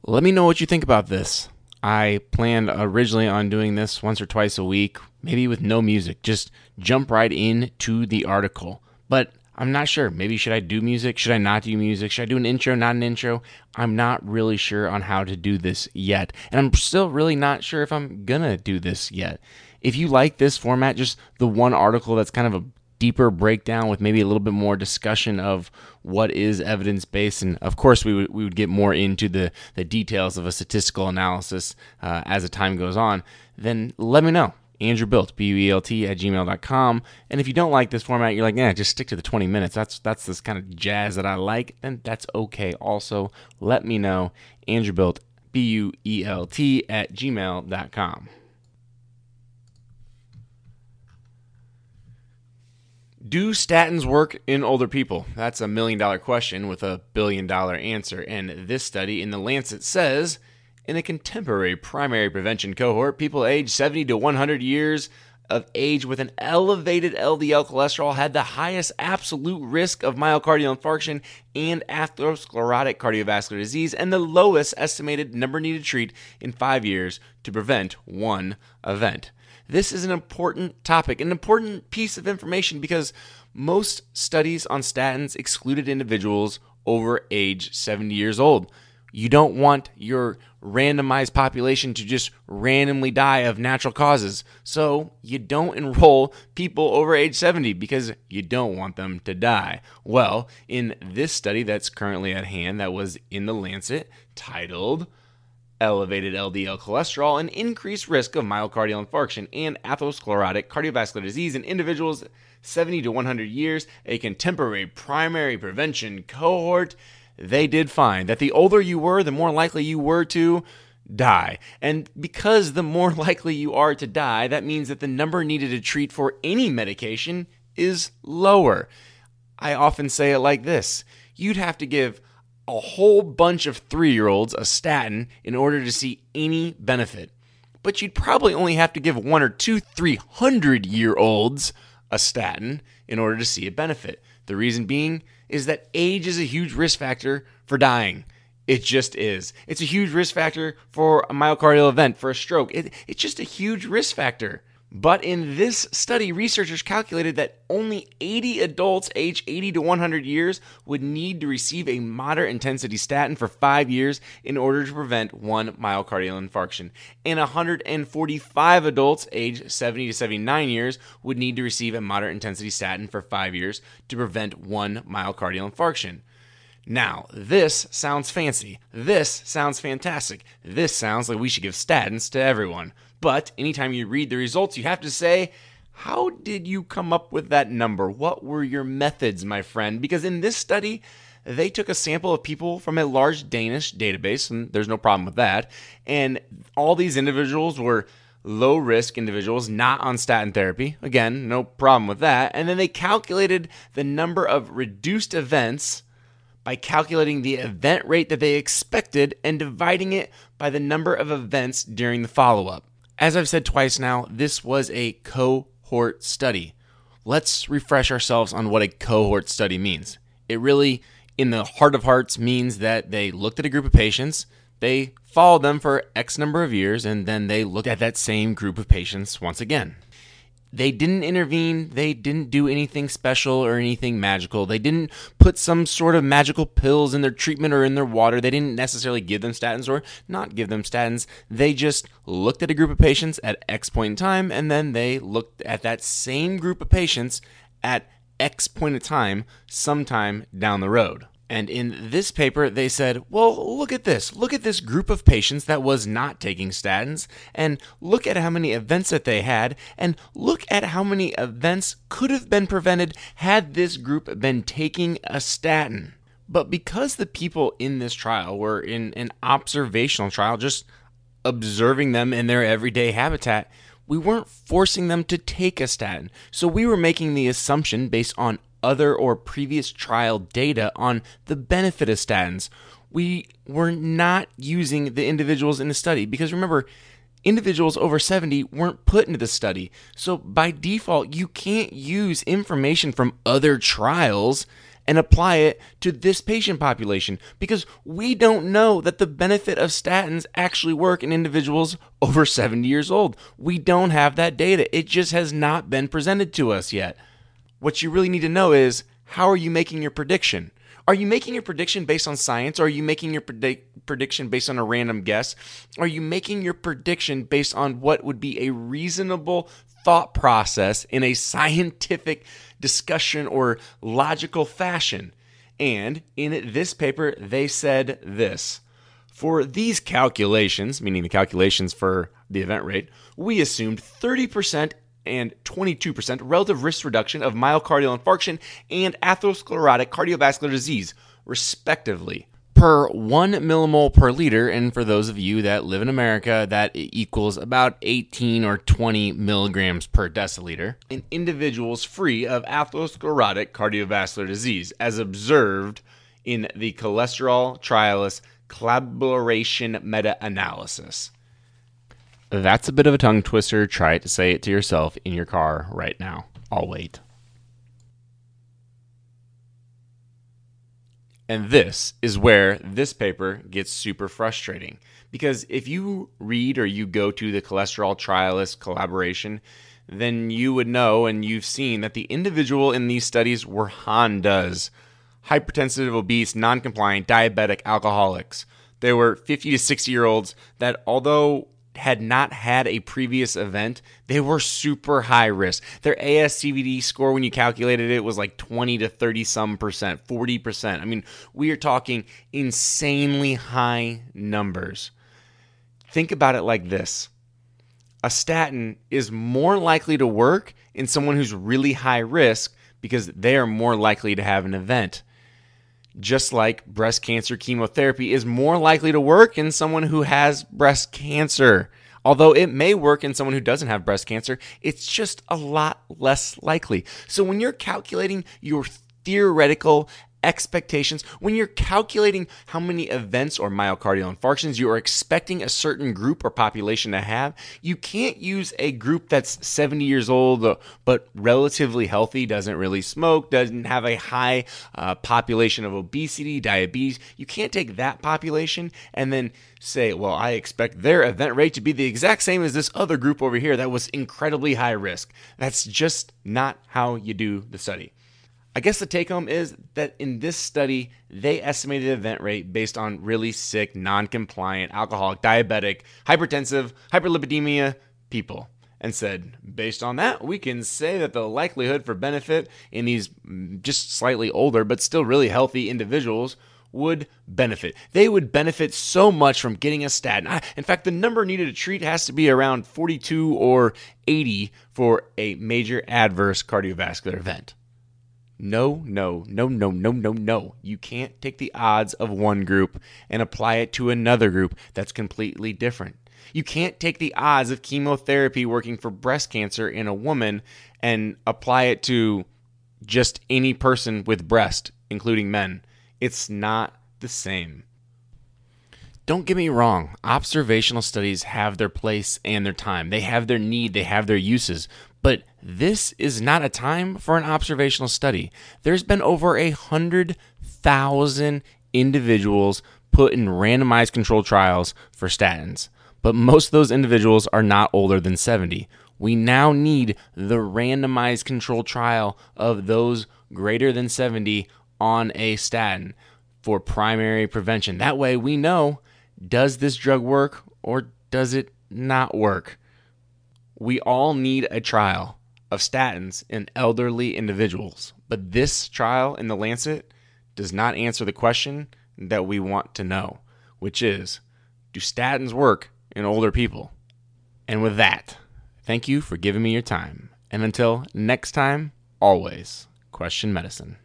Let me know what you think about this. I planned originally on doing this once or twice a week, maybe with no music, just jump right into the article. But I'm not sure. Maybe should I do music? Should I not do music? Should I do an intro, not an intro? I'm not really sure on how to do this yet. And I'm still really not sure if I'm gonna do this yet. If you like this format, just the one article that's kind of a deeper breakdown with maybe a little bit more discussion of what is evidence-based, and of course we would get more into the details of a statistical analysis as the time goes on, then let me know. Andrew Belt, BUELT at gmail.com. And if you don't like this format, you're like, just stick to the 20 minutes. That's this kind of jazz that I like, then that's okay. Also, let me know. Andrew Belt, BUELT at gmail.com. Do statins work in older people? That's a $1 million question with a $1 billion answer. And this study in The Lancet says, in a contemporary primary prevention cohort, people aged 70 to 100 years of age with an elevated LDL cholesterol had the highest absolute risk of myocardial infarction and atherosclerotic cardiovascular disease, and the lowest estimated number needed to treat in 5 years to prevent one event. This is an important topic, an important piece of information, because most studies on statins excluded individuals over age 70 years old. You don't want your randomized population to just randomly die of natural causes. So you don't enroll people over age 70 because you don't want them to die. Well, in this study that's currently at hand that was in The Lancet titled Elevated LDL Cholesterol and Increased Risk of Myocardial Infarction and Atherosclerotic Cardiovascular Disease in Individuals 70 to 100 Years, a contemporary primary prevention cohort, they did find that the older you were, the more likely you were to die. And because the more likely you are to die, that means that the number needed to treat for any medication is lower. I often say it like this. You'd have to give a whole bunch of 3-year-olds a statin in order to see any benefit. But you'd probably only have to give 1 or 2 300-year-olds a statin in order to see a benefit. The reason being is that age is a huge risk factor for dying. It just is. It's a huge risk factor for a myocardial event, for a stroke. It's just a huge risk factor. But in this study, researchers calculated that only 80 adults aged 80 to 100 years would need to receive a moderate intensity statin for 5 years in order to prevent one myocardial infarction. And 145 adults aged 70 to 79 years would need to receive a moderate intensity statin for 5 years to prevent one myocardial infarction. Now, this sounds fancy. This sounds fantastic. This sounds like we should give statins to everyone. But anytime you read the results, you have to say, how did you come up with that number? What were your methods, my friend? Because in this study, they took a sample of people from a large Danish database, and there's no problem with that. And all these individuals were low-risk individuals not on statin therapy. Again, no problem with that. And then they calculated the number of reduced events by calculating the event rate that they expected and dividing it by the number of events during the follow-up. As I've said twice now, this was a cohort study. Let's refresh ourselves on what a cohort study means. It really, in the heart of hearts, means that they looked at a group of patients, they followed them for X number of years, and then they looked at that same group of patients once again. They didn't intervene. They didn't do anything special or anything magical. They didn't put some sort of magical pills in their treatment or in their water. They didn't necessarily give them statins or not give them statins. They just looked at a group of patients at X point in time, and then they looked at that same group of patients at X point in time sometime down the road. And in this paper, they said, well, look at this. Look at this group of patients that was not taking statins, and look at how many events that they had, and look at how many events could have been prevented had this group been taking a statin. But because the people in this trial were in an observational trial, just observing them in their everyday habitat, we weren't forcing them to take a statin. So we were making the assumption based on other or previous trial data on the benefit of statins. We were not using the individuals in the study because remember, individuals over 70 weren't put into the study. So by default, you can't use information from other trials and apply it to this patient population, because we don't know that the benefit of statins actually work in individuals over 70 years old. We don't have that data. It just has not been presented to us yet. What you really need to know is, how are you making your prediction? Are you making your prediction based on science, or are you making your prediction based on a random guess? Are you making your prediction based on what would be a reasonable thought process in a scientific discussion or logical fashion? And in this paper, they said this: for these calculations, meaning the calculations for the event rate, we assumed 30% and 22% relative risk reduction of myocardial infarction and atherosclerotic cardiovascular disease, respectively, per 1 millimole per liter. And for those of you that live in America, that equals about 18 or 20 milligrams per deciliter in individuals free of atherosclerotic cardiovascular disease, as observed in the Cholesterol Trials Collaboration Meta-Analysis. That's a bit of a tongue twister. Try to say it to yourself in your car right now. I'll wait. And this is where this paper gets super frustrating. Because if you read or you go to the Cholesterol Trialist Collaboration, then you would know, and you've seen, that the individual in these studies were Hondas, hypertensive, obese, non-compliant, diabetic, alcoholics. They were 50 to 60-year-olds that, although had not had a previous event, they were super high risk. Their ASCVD score, when you calculated it, was like 20 to 30 some percent, 40%. I mean, we are talking insanely high numbers. Think about it like this: a statin is more likely to work in someone who's really high risk because they are more likely to have an event. Just like breast cancer chemotherapy is more likely to work in someone who has breast cancer. Although it may work in someone who doesn't have breast cancer, it's just a lot less likely. So when you're calculating your theoretical expectations, when you're calculating how many events or myocardial infarctions you are expecting a certain group or population to have, you can't use a group that's 70 years old but relatively healthy, doesn't really smoke, doesn't have a high population of obesity, diabetes. You can't take that population and then say, well, I expect their event rate to be the exact same as this other group over here that was incredibly high risk. That's just not how you do the study. I guess the take home is that in this study, they estimated the event rate based on really sick, non-compliant, alcoholic, diabetic, hypertensive, hyperlipidemia people, and said, based on that, we can say that the likelihood for benefit in these just slightly older but still really healthy individuals would benefit. They would benefit so much from getting a statin. In fact, the number needed to treat has to be around 42 or 80 for a major adverse cardiovascular event. No. You can't take the odds of one group and apply it to another group that's completely different. You can't take the odds of chemotherapy working for breast cancer in a woman and apply it to just any person with breast, including men. It's not the same. Don't get me wrong, observational studies have their place and their time. They have their need, they have their uses. But this is not a time for an observational study. There's been over 100,000 individuals put in randomized controlled trials for statins. But most of those individuals are not older than 70. We now need the randomized controlled trial of those greater than 70 on a statin for primary prevention. That way we know, does this drug work or does it not work? We all need a trial of statins in elderly individuals, but this trial in the Lancet does not answer the question that we want to know, which is, do statins work in older people? And with that, thank you for giving me your time. And until next time, always question medicine.